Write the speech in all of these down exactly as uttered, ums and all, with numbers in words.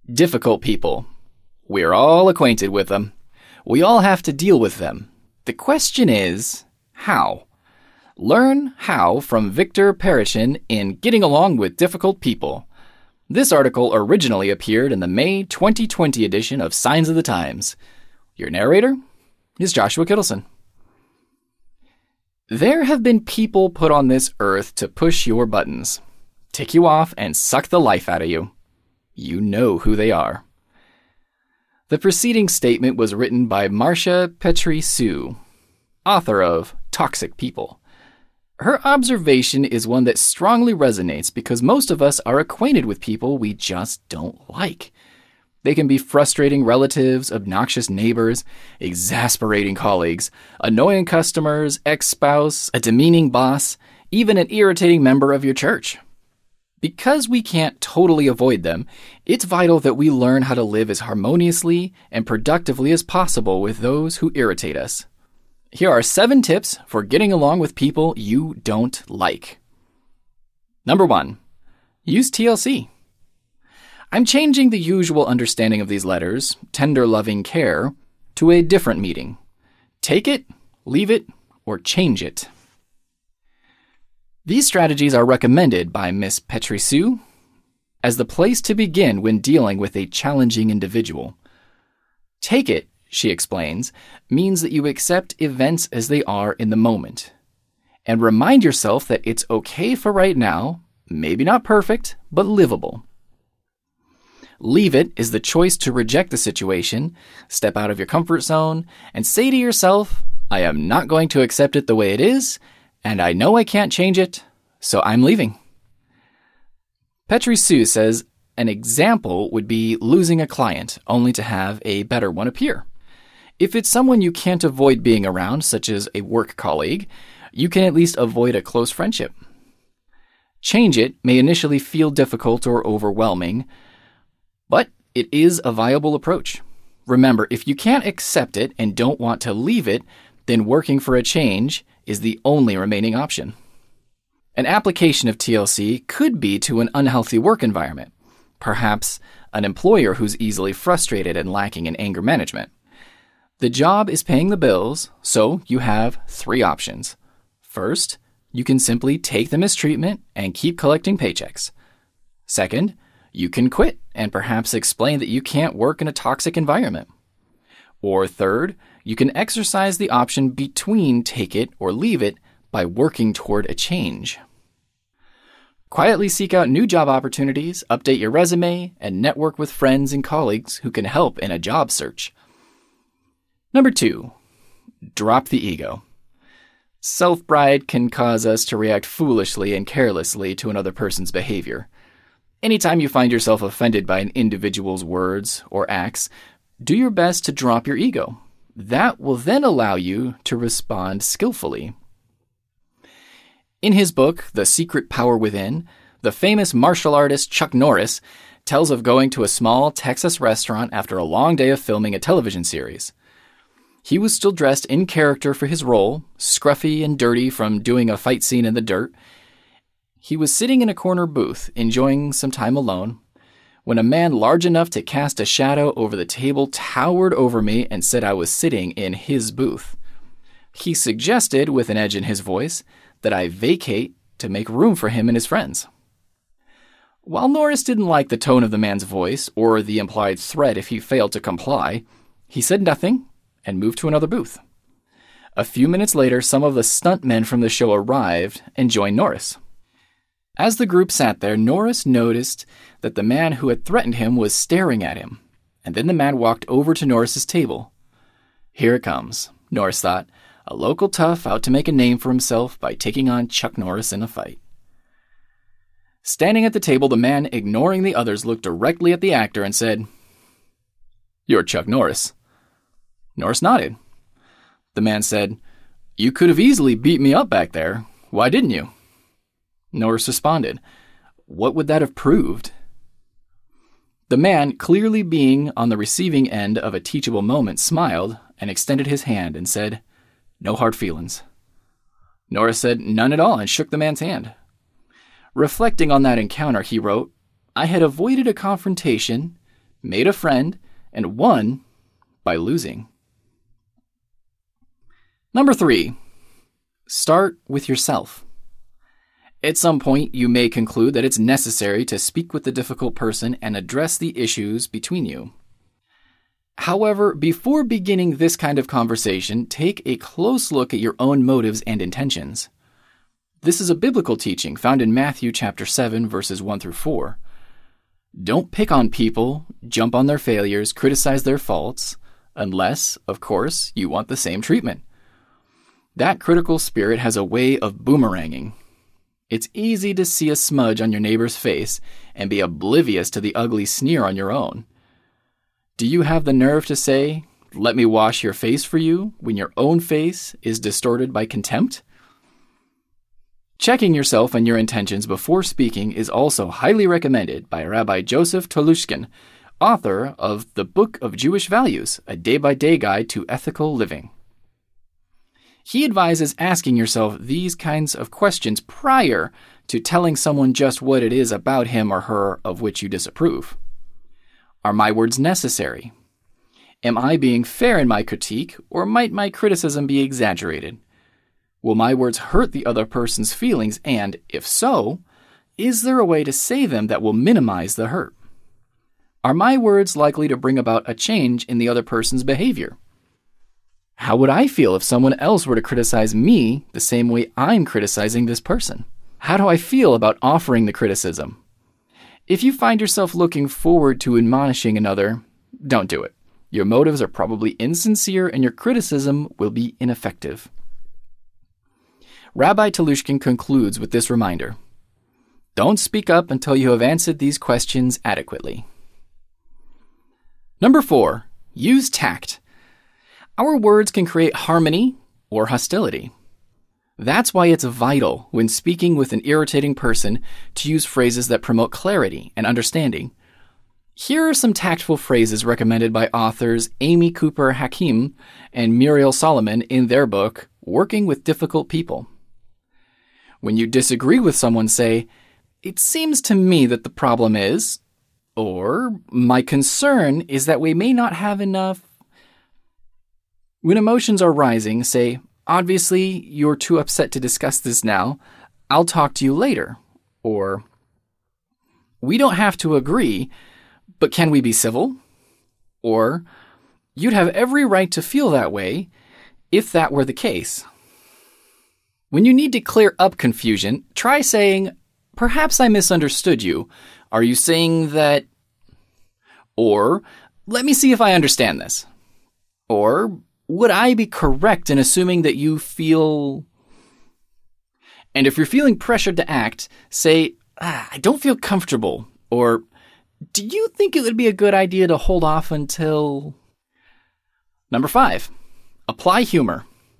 Difficult people. We're all acquainted with them. We all have to deal with them. The question is, how? Learn how from Victor Perechin in Getting Along with Difficult People. This article originally appeared in the May twenty twenty edition of Signs of the Times. Your narrator is Joshua Kittleson. There have been people put on this earth to push your buttons, tick you off, and suck the life out of you. You know who they are. The preceding statement was written by Marsha Petrie-Sue, author of Toxic People. Her observation is one that strongly resonates because most of us are acquainted with people we just don't like. They can be frustrating relatives, obnoxious neighbors, exasperating colleagues, annoying customers, ex-spouse, a demeaning boss, even an irritating member of your church. Because we can't totally avoid them, it's vital that we learn how to live as harmoniously and productively as possible with those who irritate us. Here are seven tips for getting along with people you don't like. Number one, use T L C. I'm changing the usual understanding of these letters, tender loving care, to a different meaning. Take it, leave it, or change it. These strategies are recommended by Miss Petrie-Sue as the place to begin when dealing with a challenging individual. Take it, she explains, means that you accept events as they are in the moment, and remind yourself that it's okay for right now, maybe not perfect, but livable. Leave it is the choice to reject the situation, step out of your comfort zone, and say to yourself, I am not going to accept it the way it is, and I know I can't change it, so I'm leaving. Petrie-Sue says an example would be losing a client only to have a better one appear. If it's someone you can't avoid being around, such as a work colleague, you can at least avoid a close friendship. Change it may initially feel difficult or overwhelming, but it is a viable approach. Remember, if you can't accept it and don't want to leave it, then working for a change is the only remaining option. An application of T L C could be to an unhealthy work environment, perhaps an employer who's easily frustrated and lacking in anger management. The job is paying the bills, so you have three options. First, you can simply take the mistreatment and keep collecting paychecks. Second, you can quit and perhaps explain that you can't work in a toxic environment. Or third, you can exercise the option between take it or leave it by working toward a change. Quietly seek out new job opportunities, update your resume, and network with friends and colleagues who can help in a job search. Number two, drop the ego. Self-pride can cause us to react foolishly and carelessly to another person's behavior. Anytime you find yourself offended by an individual's words or acts, do your best to drop your ego. That will then allow you to respond skillfully. In his book, The Secret Power Within, the famous martial artist Chuck Norris tells of going to a small Texas restaurant after a long day of filming a television series. He was still dressed in character for his role, scruffy and dirty from doing a fight scene in the dirt. He was sitting in a corner booth, enjoying some time alone, when a man large enough to cast a shadow over the table towered over me and said I was sitting in his booth. He suggested, with an edge in his voice, that I vacate to make room for him and his friends. While Norris didn't like the tone of the man's voice or the implied threat if he failed to comply, he said nothing and moved to another booth. A few minutes later, some of the stuntmen from the show arrived and joined Norris. As the group sat there, Norris noticed that the man who had threatened him was staring at him, and then the man walked over to Norris's table. Here it comes, Norris thought, a local tough out to make a name for himself by taking on Chuck Norris in a fight. Standing at the table, the man, ignoring the others, looked directly at the actor and said, "You're Chuck Norris." Norris nodded. The man said, "You could have easily beat me up back there. Why didn't you?" Norris responded, "What would that have proved?" The man, clearly being on the receiving end of a teachable moment, smiled and extended his hand and said, "No hard feelings." Norris said none at all and shook the man's hand. Reflecting on that encounter, he wrote, "I had avoided a confrontation, made a friend, and won by losing. Number three, start with yourself. At some point, you may conclude that it's necessary to speak with the difficult person and address the issues between you. However, before beginning this kind of conversation, take a close look at your own motives and intentions. This is a biblical teaching found in Matthew chapter seven, verses one through four. Don't pick on people, jump on their failures, criticize their faults, unless, of course, you want the same treatment. That critical spirit has a way of boomeranging. It's easy to see a smudge on your neighbor's face and be oblivious to the ugly sneer on your own. Do you have the nerve to say, "Let me wash your face for you," when your own face is distorted by contempt? Checking yourself and your intentions before speaking is also highly recommended by Rabbi Joseph Tolushkin, author of The Book of Jewish Values, a day-by-day guide to ethical living. He advises asking yourself these kinds of questions prior to telling someone just what it is about him or her of which you disapprove. Are my words necessary? Am I being fair in my critique, or might my criticism be exaggerated? Will my words hurt the other person's feelings, and, if so, is there a way to say them that will minimize the hurt? Are my words likely to bring about a change in the other person's behavior? How would I feel if someone else were to criticize me the same way I'm criticizing this person? How do I feel about offering the criticism? If you find yourself looking forward to admonishing another, don't do it. Your motives are probably insincere and your criticism will be ineffective. Rabbi Tolushkin concludes with this reminder: don't speak up until you have answered these questions adequately. Number four, use tact. Our words can create harmony or hostility. That's why it's vital when speaking with an irritating person to use phrases that promote clarity and understanding. Here are some tactful phrases recommended by authors Amy Cooper Hakim and Muriel Solomon in their book, Working with Difficult People. When you disagree with someone, say, "It seems to me that the problem is," or "My concern is that we may not have enough." When emotions are rising, say, "Obviously, you're too upset to discuss this now. I'll talk to you later." Or, "We don't have to agree, but can we be civil?" Or, "You'd have every right to feel that way if that were the case." When you need to clear up confusion, try saying, "Perhaps I misunderstood you. Are you saying that?" Or, "Let me see if I understand this." Or, "Would I be correct in assuming that you feel..." And if you're feeling pressured to act, say, ah, "I don't feel comfortable," or "Do you think it would be a good idea to hold off until..." Number five, apply humor.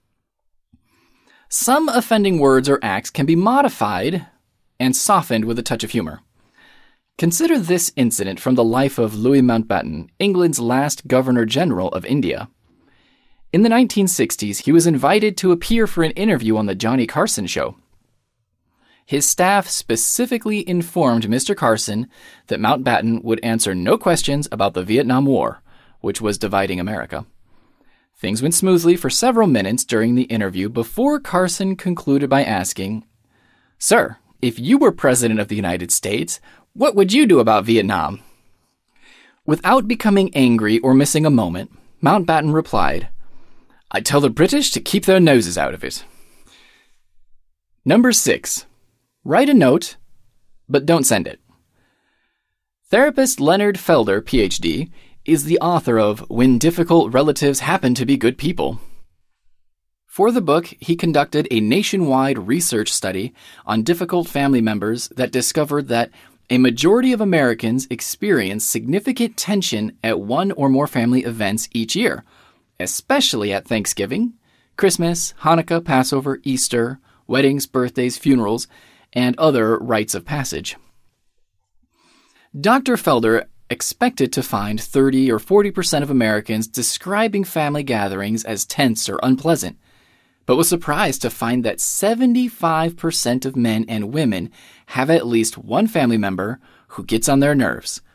Some offending words or acts can be modified and softened with a touch of humor. Consider this incident from the life of Louis Mountbatten, England's last Governor-General of India. In the nineteen sixties, he was invited to appear for an interview on the Johnny Carson show. His staff specifically informed Mister Carson that Mountbatten would answer no questions about the Vietnam War, which was dividing America. Things went smoothly for several minutes during the interview before Carson concluded by asking, "Sir, if you were President of the United States, what would you do about Vietnam?" Without becoming angry or missing a moment, Mountbatten replied, "I'd tell the British to keep their noses out of it." Number six, write a note, but don't send it. Therapist Leonard Felder, P H D, is the author of When Difficult Relatives Happen to Be Good People. For the book, he conducted a nationwide research study on difficult family members that discovered that a majority of Americans experience significant tension at one or more family events each year, especially at Thanksgiving, Christmas, Hanukkah, Passover, Easter, weddings, birthdays, funerals, and other rites of passage. Doctor Felder expected to find thirty or forty percent of Americans describing family gatherings as tense or unpleasant, but was surprised to find that seventy-five percent of men and women have at least one family member who gets on their nerves,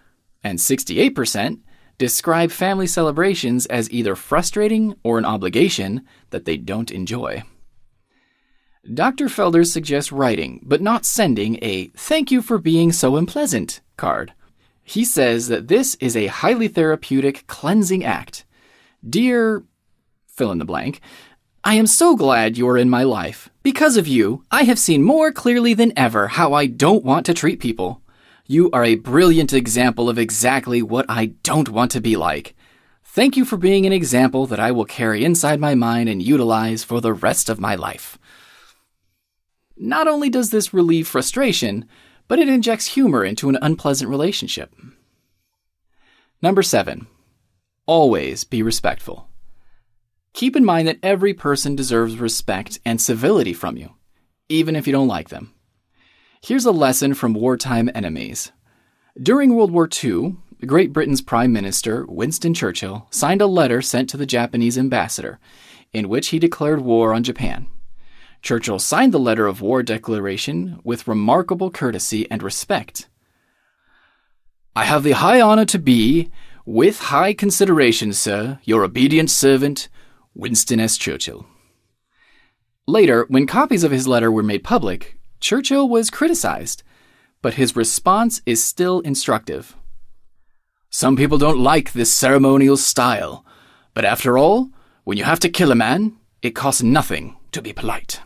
And sixty-eight percent describe family celebrations as either frustrating or an obligation that they don't enjoy. Doctor Felder suggests writing, but not sending, a "thank you for being so unpleasant" card. He says that this is a highly therapeutic, cleansing act. Dear, fill in the blank, I am so glad you are in my life. Because of you, I have seen more clearly than ever how I don't want to treat people. You are a brilliant example of exactly what I don't want to be like. Thank you for being an example that I will carry inside my mind and utilize for the rest of my life. Not only does this relieve frustration, but it injects humor into an unpleasant relationship. Number seven, always be respectful. Keep in mind that every person deserves respect and civility from you, even if you don't like them. Here's a lesson from wartime enemies. During World War Two, Great Britain's Prime Minister, Winston Churchill, signed a letter sent to the Japanese ambassador, in which he declared war on Japan. Churchill signed the letter of war declaration with remarkable courtesy and respect. I have the high honor to be, with high consideration, sir, your obedient servant, Winston S. Churchill. Later, when copies of his letter were made public, Churchill was criticized, but his response is still instructive. Some people don't like this ceremonial style, but after all, when you have to kill a man, it costs nothing to be polite.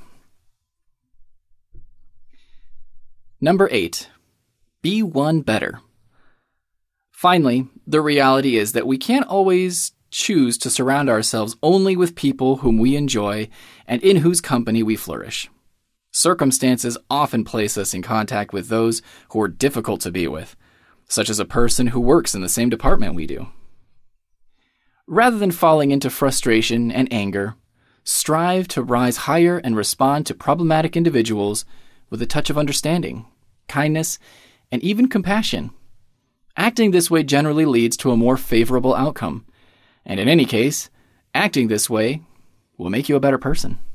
Number eight, be one better. Finally, the reality is that we can't always choose to surround ourselves only with people whom we enjoy and in whose company we flourish. Circumstances often place us in contact with those who are difficult to be with, such as a person who works in the same department we do. Rather than falling into frustration and anger, strive to rise higher and respond to problematic individuals with a touch of understanding, kindness, and even compassion. Acting this way generally leads to a more favorable outcome, and in any case, acting this way will make you a better person.